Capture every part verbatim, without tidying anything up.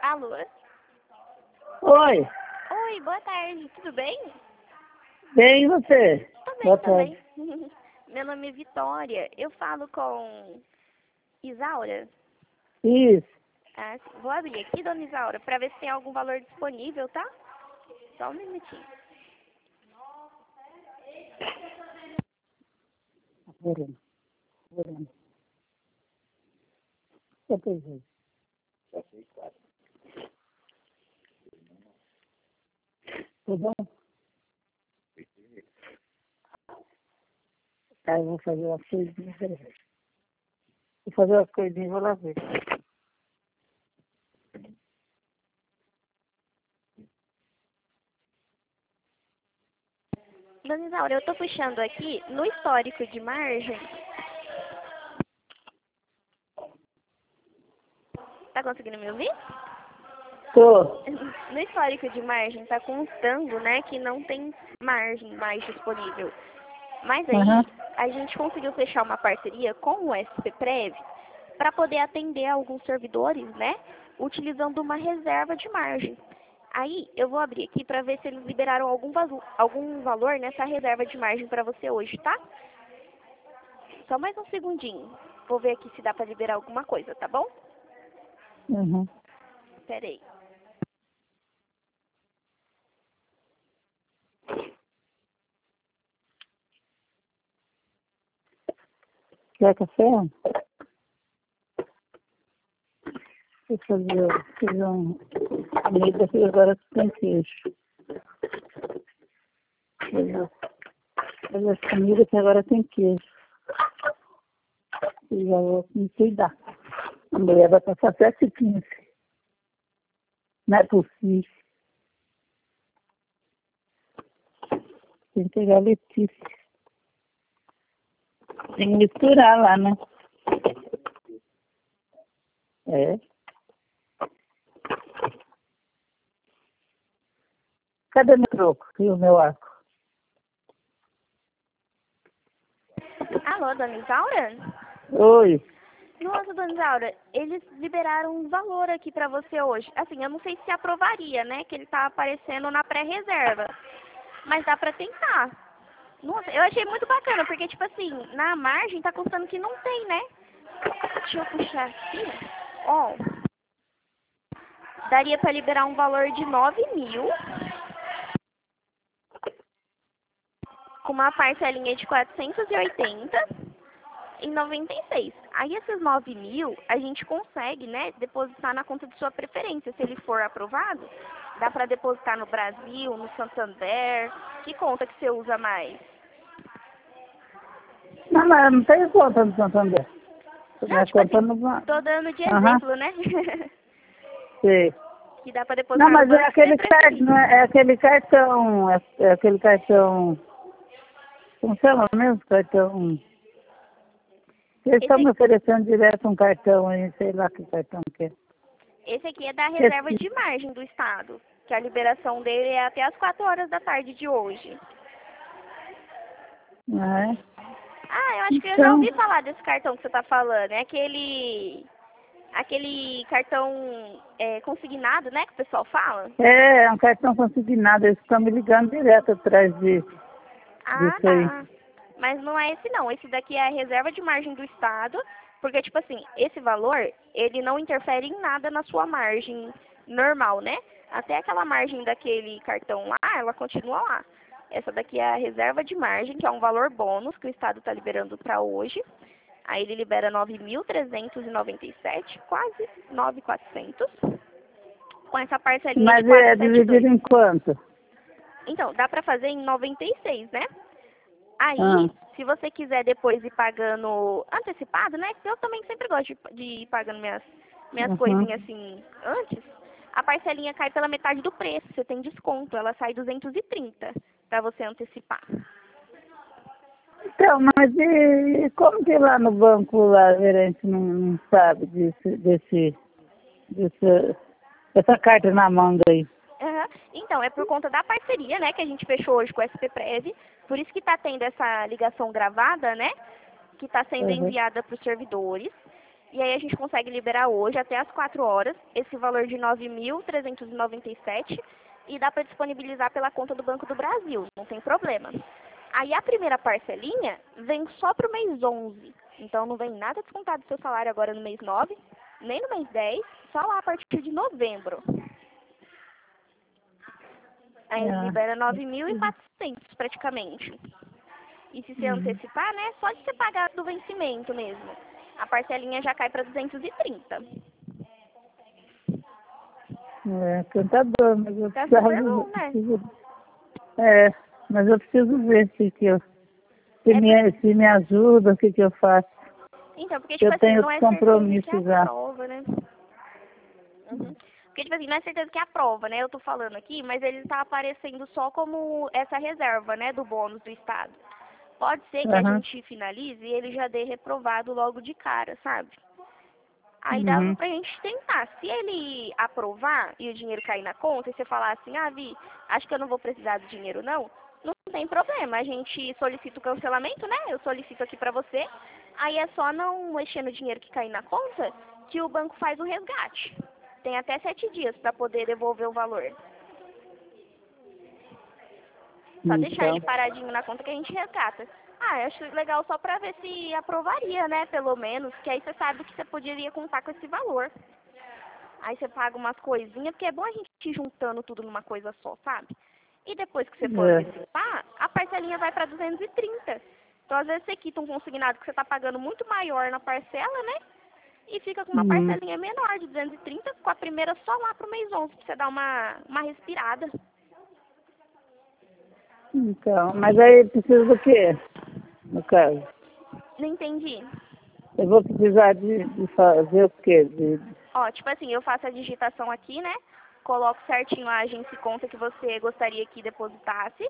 Alô? Oi, Oi, boa tarde, tudo bem? bem e você? Tô bem Boa também. tarde. Meu nome é Vitória, eu falo com Isaura. Isso, Ah, sim. Vou abrir aqui, dona Isaura, pra ver se tem algum valor disponível, tá? Só um minutinho. Verena, Verena. Quantas vezes? Tudo bom? Aí eu vou fazer umas coisinhas, peraí. Vou fazer umas coisinhas e vou lá ver. Dona Isaura, eu tô puxando aqui no histórico de margem. Tá conseguindo me ouvir? Tô. No histórico de margem tá constando, né, que não tem margem mais disponível. Mas Aham. aí a gente conseguiu fechar uma parceria com o S P Prev para poder atender alguns servidores, né, utilizando uma reserva de margem. Aí eu vou abrir aqui para ver se eles liberaram algum, vaso, algum valor nessa reserva de margem para você hoje, tá? Só mais um segundinho. Vou ver aqui se dá para liberar alguma coisa, tá bom? Uhum. Pera aí. Quer café? Vou fazer, fazer um comida que agora tem queijo. Fazer, fazer as comidas que agora tem queijo. E já vou me cuidar. A mulher vai passar sete e quinze. Não é possível. Tem que pegar a Letícia. Tem que misturar lá, né? É. Cadê meu troco e o meu arco? Alô, dona Isaura? Oi. Nossa, dona Isaura, eles liberaram um valor aqui pra você hoje. Assim, eu não sei se aprovaria, né? Que ele tá aparecendo na pré-reserva. Mas dá pra tentar. Nossa, eu achei muito bacana, porque, tipo assim, na margem tá constando que não tem, né? Deixa eu puxar aqui. Ó, daria pra liberar um valor de nove mil, com uma parcelinha de quatrocentos e oitenta e noventa e seis. Aí esses nove mil a gente consegue, né, depositar na conta de sua preferência. Se ele for aprovado, dá pra depositar no Brasil, no Santander. Que conta que você usa mais? Não, mas eu não tenho conta no Santander. Não, Minha tipo conta assim, no banco. tô dando de Aham, exemplo, né? sei. Que dá pra Não, depositar no mas é banco que você aquele cartão, preferir. não é, é aquele cartão, é, é aquele cartão, como chama mesmo? Cartão. Eles estão Esse, me oferecendo direto um cartão aí, sei lá que cartão que é. esse aqui é da reserva Esse, de margem do Estado, que a liberação dele é até as quatro horas da tarde de hoje. não é? Ah, eu acho que eu já Então, ouvi falar desse cartão que você tá falando. É aquele, aquele cartão é, consignado, né, que o pessoal fala? é, é um cartão consignado, eles estão me ligando direto atrás de, Ah, disso aí. tá. Mas não é esse não. Esse daqui é a reserva de margem do Estado, porque, tipo assim, esse valor, ele não interfere em nada na sua margem normal, né? Até aquela margem daquele cartão lá, ela continua lá. Essa daqui é a reserva de margem, que é um valor bônus que o Estado está liberando para hoje. Aí ele libera nove mil trezentos e noventa e sete, quase nove mil e quatrocentos, com essa parcelinha de Mas é quatrocentos e setenta e dois. dividido em quanto? Então, dá para fazer em noventa e seis, né? Aí, Ah, se você quiser depois ir pagando antecipado, né? Eu também sempre gosto de, de ir pagando minhas, minhas uhum. coisinhas assim antes. A parcelinha cai pela metade do preço. Você tem desconto. Ela sai duzentos e trinta para você antecipar. Então, mas e como que lá no banco lá a gerente não, não sabe desse, desse, desse, dessa carta na manga aí? Aham. Então, é por conta da parceria, né, que a gente fechou hoje com o S P Prev. Por isso que está tendo essa ligação gravada, né? Que está sendo Uhum. enviada para os servidores. E aí a gente consegue liberar hoje, até as quatro horas, esse valor de nove mil trezentos e noventa e sete reais e dá para disponibilizar pela conta do Banco do Brasil, não tem problema. Aí a primeira parcelinha vem só para o mês onze, então não vem nada descontado do seu salário agora no mês nove, nem no mês dez, só lá a partir de novembro. Aí Ah, libera nove mil e quatrocentos praticamente. E se você uhum. antecipar, né, só de você pagar do vencimento mesmo, a parcelinha já cai para duzentos e trinta. É tentador, mas eu Tá super preciso, bom, né? preciso. É, mas eu preciso ver se, que eu, se, É por... me, se me ajuda, o que, que eu faço. Então, porque, tipo Eu assim, tenho não outros é certeza que compromissos já. aprova, né? Uhum. Porque, tipo assim, não é certeza que aprova, né? Eu tô falando aqui, mas ele tá aparecendo só como essa reserva, né, do bônus do Estado. Pode ser que a Aham. gente finalize e ele já dê reprovado logo de cara, sabe? Aí dava Uhum. pra gente tentar. Se ele aprovar e o dinheiro cair na conta, e você falar assim, ah, Vi, acho que eu não vou precisar do dinheiro não, não tem problema. A gente solicita o cancelamento, né? Eu solicito aqui pra você. Aí é só não mexer no dinheiro que cair na conta que o banco faz o resgate. Tem até sete dias pra poder devolver o valor. Só deixar ele Então, paradinho na conta que a gente resgata. Ah, eu acho legal só pra ver se aprovaria, né, pelo menos, que aí você sabe que você poderia contar com esse valor. Aí você paga umas coisinhas, porque é bom a gente ir juntando tudo numa coisa só, sabe? E depois que você for é. antecipar, a parcelinha vai pra duzentos e trinta. Então, às vezes, você quita um consignado que você tá pagando muito maior na parcela, né? E fica com uma Uhum. parcelinha menor de duzentos e trinta, com a primeira só lá pro mês onze, pra você dar uma, uma respirada. Então, mas aí precisa do quê, no caso? Não entendi. Eu vou precisar de, de fazer o quê? De, Ó, tipo assim, eu faço a digitação aqui, né? Coloco certinho a agência e conta que você gostaria que depositasse.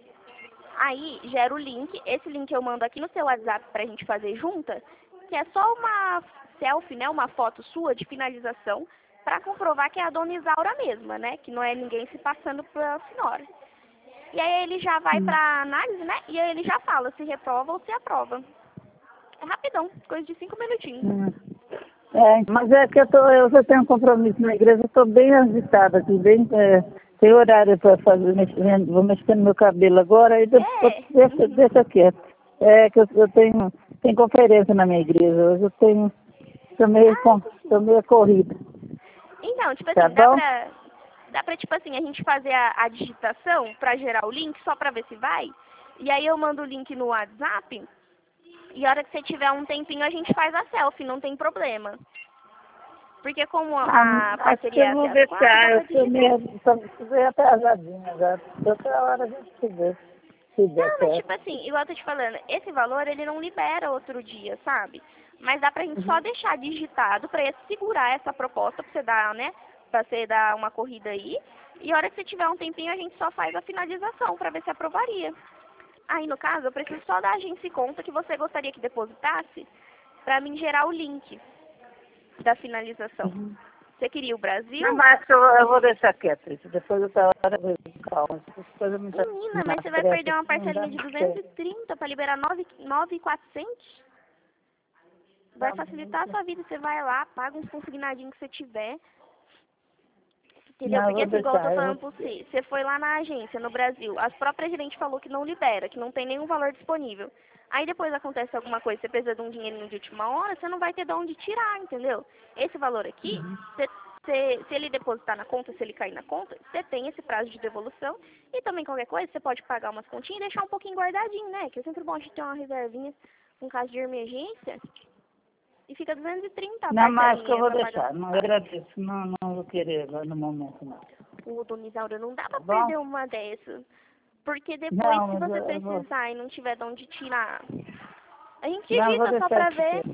Aí, gero o link. Esse link eu mando aqui no seu WhatsApp pra gente fazer junta, que é só uma selfie, né? Uma foto sua de finalização pra comprovar que é a dona Isaura mesma, né? Que não é ninguém se passando pela senhora. E aí ele já vai hum. pra análise, né? E aí ele já fala se reprova ou se aprova. É rapidão, coisa de cinco minutinhos. Hum. É, mas é que eu, tô, eu já tenho um compromisso na igreja, eu estou bem agitada aqui, bem, é, tem horário para fazer, mexendo, vou mexer no meu cabelo agora, aí depois É. deixa, deixa quieto. É que eu, eu tenho, tem conferência na minha igreja, hoje eu tenho, estou meio, Ah, com- isso tô sim. meio corrida, Então, tipo tá assim, dá bom? pra, dá pra, tipo assim, a gente fazer a, a digitação pra gerar o link, só pra ver se vai. E aí eu mando o link no WhatsApp, e a hora que você tiver um tempinho, a gente faz a selfie, não tem problema. Porque como a, a Ah, acho que parceria é eu vou até as quatro, dá deixar, eu pra estou digitar. meio, tô meio atrasadinha já, outra hora a gente se vê, se der Não, mas certo. tipo assim, igual eu tô te falando, esse valor ele não libera outro dia, sabe? Mas dá pra gente só Uhum. deixar digitado pra ele segurar essa proposta pra você dar, né? Pra você dar uma corrida aí. E a hora que você tiver um tempinho, a gente só faz a finalização pra ver se aprovaria. Aí, no caso, eu preciso só da agência e conta que você gostaria que depositasse pra mim gerar o link da finalização. Uhum. Você queria o Não, Brasil? mas acho que eu, eu vou deixar quieto isso. Depois outra hora eu vou calma. Essas coisas me Menina, mas na você vai pressa, perder uma assim, não dá parcelinha de muito duzentos e certo. trinta pra liberar nove mil e quatrocentos? Vai Tá facilitar a muito. sua vida. Você vai lá, paga uns consignadinhos que você tiver. Entendeu? Não, eu Porque vou assim, igual eu tô deixar. Eu falando vou... pra você, você foi lá na agência, no Brasil, as próprias gerentes falou que não libera, que não tem nenhum valor disponível. Aí depois acontece alguma coisa, você precisa de um dinheirinho de última hora, você não vai ter de onde tirar, entendeu? Esse valor aqui, você, você- se ele depositar na conta, se ele cair na conta, você tem esse prazo de devolução. E também qualquer coisa, você pode pagar umas continhas e deixar um pouquinho guardadinho, né? Que é sempre bom a gente ter uma reservinha em caso de emergência. E fica duzentos e trinta a Não, mas acho que eu parcelinha vou pra pagar deixar. suas Não, eu taxas. agradeço. Não, não vou querer lá no momento, não. Ô, dona Isaura, não dá Tá pra bom? perder uma dessas. Porque depois, Não, se mas você eu, eu vou... precisar e não tiver de onde tirar, a gente Não, eu vou digita só deixar pra isso ver. quieto.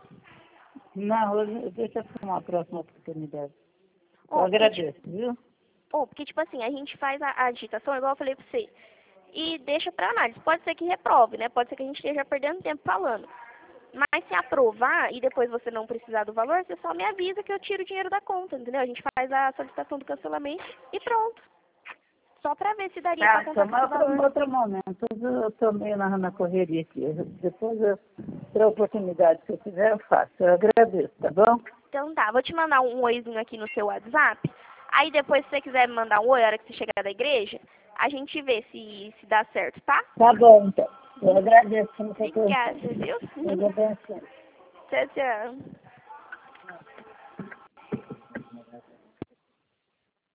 Não, eu, deixa para uma próxima oportunidade. Eu Ó, porque, tipo, agradeço, viu? ó, porque, tipo assim, a gente faz a, a digitação, igual eu falei pra você, e deixa pra análise. Pode ser que reprove, né? Pode ser que a gente esteja perdendo tempo falando. Mas se aprovar e depois você não precisar do valor, você só me avisa que eu tiro o dinheiro da conta, entendeu? A gente faz a solicitação do cancelamento e pronto. Só para ver se daria Tá, para só contar com esse outro, valor. outro momento. Eu estou meio na, na correria aqui. Depois, eu, para a oportunidade que eu tiver, eu faço. Eu agradeço, tá bom? Então tá, vou te mandar um oizinho aqui no seu WhatsApp. Aí depois, se você quiser me mandar um oi na hora que você chegar da igreja, a gente vê se, se dá certo, tá? Tá bom, então. Eu agradeço pela sua atenção. Obrigada, viu? Deus abençoe. Tchau, tchau.